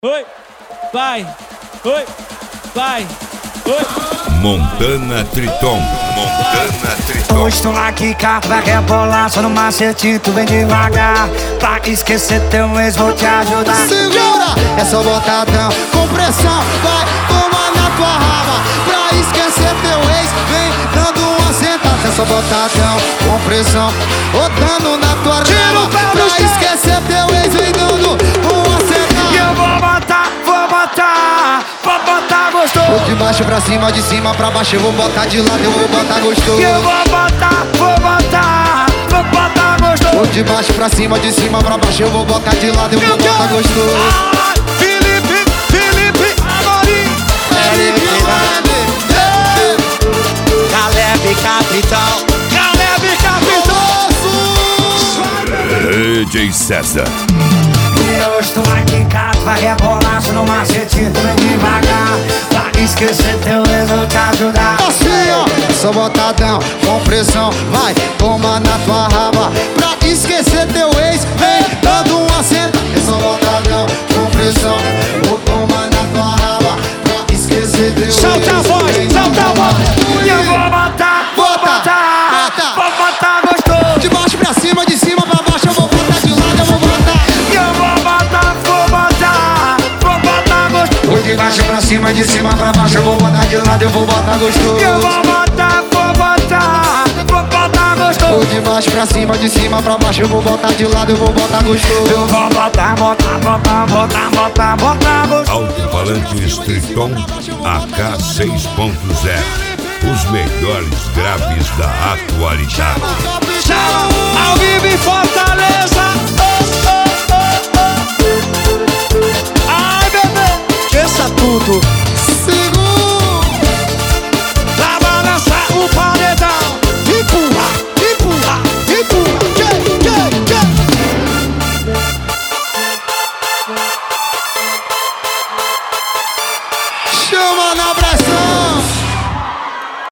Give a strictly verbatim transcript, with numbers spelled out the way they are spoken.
Oi, vai, oi, vai, oi. Montana Triton, Montana Triton. Hoje tu na quica, vai rebolar só no macetinho, tu vem devagar. Pra esquecer teu ex, vou te ajudar. Segura, é só botadão, com pressão, vai tomar na tua raba. Pra esquecer teu ex, vem dando uma sentada. É só botadão, com pressão, botando na tua raba. Pra esquecer teu ex, vem dando uma sentada. E eu vou botar, vou botar, vou botar gostoso. Vou de baixo pra cima, de cima pra baixo, eu vou botar de lado, eu vou botar gostoso. E eu vou botar, vou botar, vou botar gostoso. Vou de baixo pra cima, de cima pra baixo, eu vou botar de lado, eu vou botar gostoso. Ah, Felipe, Felipe, Amorim, Felipe, Caleb Capitão, Caleb Capitão. D J César. E hoje tu vai quicar, tu vai rebolar só no macetinho, tu vem devagar. Pra esquecer teu ex, vou te ajudar. Assim, ó, só botadão, com pressão, vai, toma na tua raba. Pra esquecer teu ex, vem dando uma senta. É só botadão, com pressão, vou tomar na tua raba. Pra esquecer teu ex. Solta a voz, solta a voz. E eu vou botar, vou botar, vou botar gostoso. De baixo pra cima, de cima pra baixo, eu vou botar de lado, eu vou botar. E eu vou botar, vou botar, vou botar gostoso. Vou de baixo pra cima, de cima pra baixo, eu vou botar de lado, eu vou botar gostoso. E eu vou botar, vou botar, vou botar gostoso. Vou de baixo pra cima, de cima pra baixo, eu vou botar de lado, eu vou botar gostoso. Eu vou botar, botar, botar, botar, botar, botar gostoso. Alto-falantes Triton A K seis ponto zero. Os melhores graves da atualidade. Ao vivo em Fortaleza. Oh, oh, oh, oh. Ai, bebê, esqueça tudo.